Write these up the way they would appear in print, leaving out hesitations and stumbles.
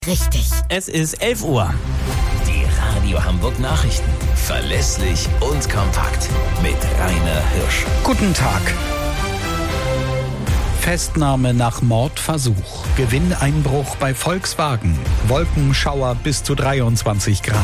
Richtig. Es ist 11 Uhr. Die Radio Hamburg Nachrichten. Verlässlich und kompakt. Mit Rainer Hirsch. Guten Tag. Festnahme nach Mordversuch. Gewinneinbruch bei Volkswagen. Wolkenschauer bis zu 23 Grad.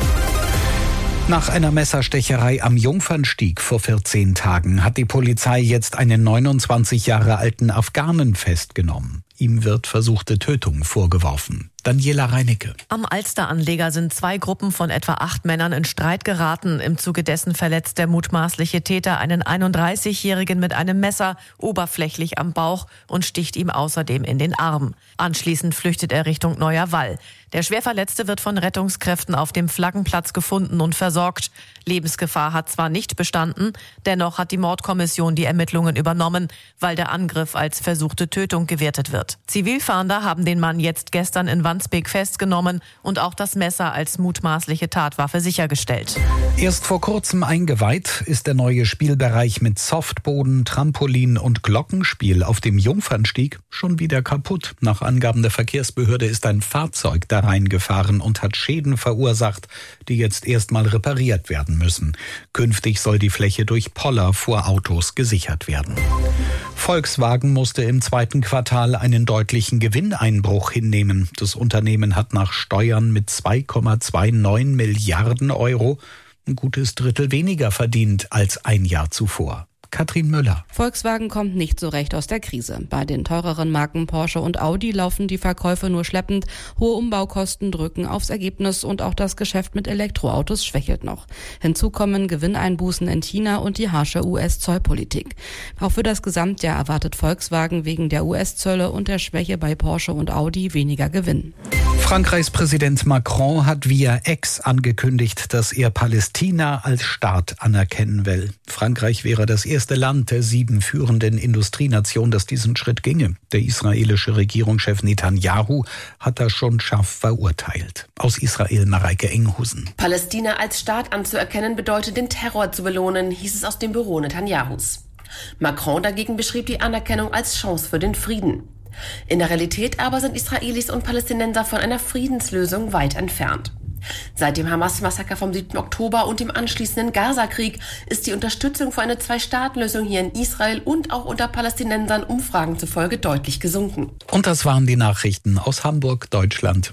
Nach einer Messerstecherei am Jungfernstieg vor 14 Tagen hat die Polizei jetzt einen 29 Jahre alten Afghanen festgenommen. Ihm wird versuchte Tötung vorgeworfen. Daniela Reinecke. Am Alster-Anleger sind 2 Gruppen von etwa 8 Männern in Streit geraten. Im Zuge dessen verletzt der mutmaßliche Täter einen 31-Jährigen mit einem Messer oberflächlich am Bauch und sticht ihm außerdem in den Arm. Anschließend flüchtet er Richtung Neuer Wall. Der Schwerverletzte wird von Rettungskräften auf dem Flaggenplatz gefunden und versorgt. Lebensgefahr hat zwar nicht bestanden, dennoch hat die Mordkommission die Ermittlungen übernommen, weil der Angriff als versuchte Tötung gewertet wird. Zivilfahnder haben den Mann jetzt gestern in Wandsbek festgenommen und auch das Messer als mutmaßliche Tatwaffe sichergestellt. Erst vor kurzem eingeweiht ist der neue Spielbereich mit Softboden, Trampolin und Glockenspiel auf dem Jungfernstieg schon wieder kaputt. Nach Angaben der Verkehrsbehörde ist ein Fahrzeug da reingefahren und hat Schäden verursacht, die jetzt erstmal repariert werden müssen. Künftig soll die Fläche durch Poller vor Autos gesichert werden. Volkswagen musste im 2. Quartal einen deutlichen Gewinneinbruch hinnehmen. Das Unternehmen hat nach Steuern mit 2,29 Milliarden Euro ein gutes Drittel weniger verdient als ein Jahr zuvor. Katrin Müller. Volkswagen kommt nicht so recht aus der Krise. Bei den teureren Marken Porsche und Audi laufen die Verkäufe nur schleppend. Hohe Umbaukosten drücken aufs Ergebnis und auch das Geschäft mit Elektroautos schwächelt noch. Hinzu kommen Gewinneinbußen in China und die harsche US-Zollpolitik. Auch für das Gesamtjahr erwartet Volkswagen wegen der US-Zölle und der Schwäche bei Porsche und Audi weniger Gewinn. Frankreichs Präsident Macron hat via X angekündigt, dass er Palästina als Staat anerkennen will. Frankreich wäre das erste Land der 7 führenden Industrienationen, das diesen Schritt ginge. Der israelische Regierungschef Netanyahu hat das schon scharf verurteilt. Aus Israel Mareike Enghusen. Palästina als Staat anzuerkennen bedeutet, den Terror zu belohnen, hieß es aus dem Büro Netanyahus. Macron dagegen beschrieb die Anerkennung als Chance für den Frieden. In der Realität aber sind Israelis und Palästinenser von einer Friedenslösung weit entfernt. Seit dem Hamas-Massaker vom 7. Oktober und dem anschließenden Gaza-Krieg ist die Unterstützung für eine 2-Staaten-Lösung hier in Israel und auch unter Palästinensern Umfragen zufolge deutlich gesunken. Und das waren die Nachrichten aus Hamburg, Deutschland